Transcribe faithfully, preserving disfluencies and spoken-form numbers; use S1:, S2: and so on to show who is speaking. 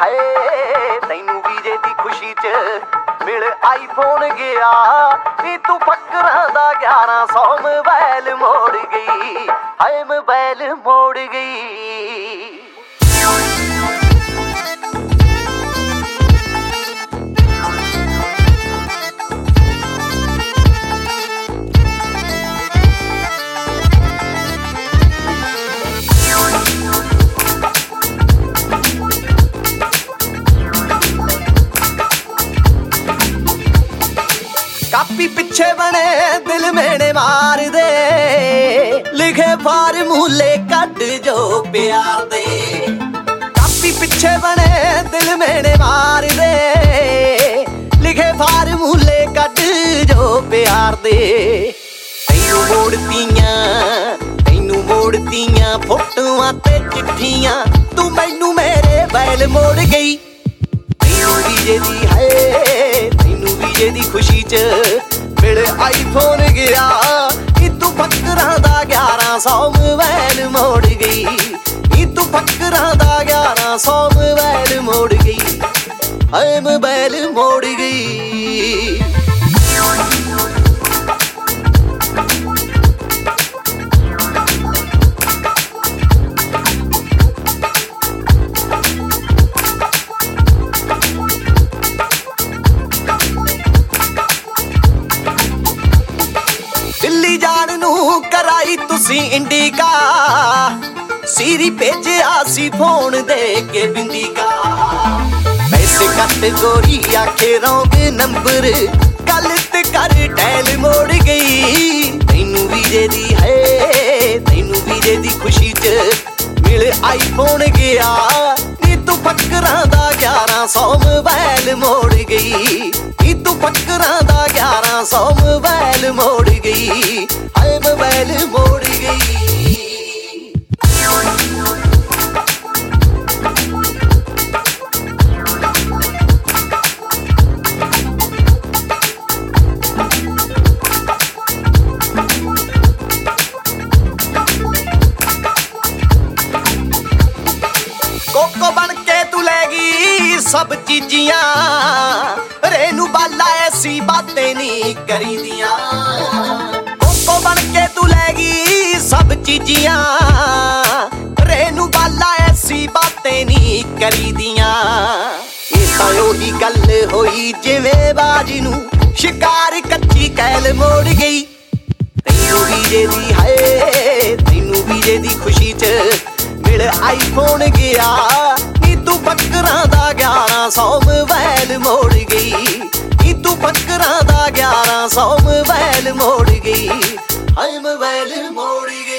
S1: हाय तैनू वीजे दी खुशी च मिल आईफोन गया नी तू फकरां दा ग्यारह सौ मोबाइल मोड़ गई। हाय मोबाइल मोड़ गई। कापी पिछे बने दिल मेने मार दे, लिखे फार्मूले कट जो प्यार दे। कापी पिछे बने दिल मेने मार दे, लिखे फार्मूले कट जो प्यार दे। तैनू मोड़तियां तैनू मोड़तियां फोटोआं ते चिट्ठियां, तू मैनू मेरे बैल मोड़ गई। तैनू वीजे दी है तैनू वीजे दी खुशी च मिल आईफोन गया नी तू फकरां दा ग्यारह सौ मोबाइल मोड़ गई। नी तू फकरां दा ग्यारह सौ मोबाइल मोड़ गई। हाय मोबाइल मोड़ गई। दिल्ली जान नू कराई तुसी इंडिका, सीरी भेजिया सी फोन दे के बिंदिका। पैसे कट गोरी आखे रौंग नंबर, गलत कर टैल मोड़ गई। तैनू वीजे दी है तैनू वीजे दी खुशी च मिल आईफोन गया नी तू फकरां दा ग्यारह सौ मोबाइल मोड़ गई। नी तू फकरां दा ग्यारह सौ मोबाइल मोड़ गई। हाय मोबाइल मोड़ गई। कोको बन के तू लेगी सब चीजियां, रेनू बाला ऐसी बातें नहीं करी दियां। कोको बन के तू लेगी सब चीजियां, रेनू बाला ऐसी बातें नहीं करी दियां। ये तां ओही गल होई जिवें बाजी नू शिकार कच्ची कैल मोड़ गई। तैनू वीजे दी है तैनू वीजे दी खुशी च मिल आईफोन गया नी तू फकरां दा ग्यारह सौ मोबाइल मोड़ गई। नी तू फकरां दा ग्यारह सौ मोबाइल मोड़ गई। हाय मोबाइल मोड़ गई।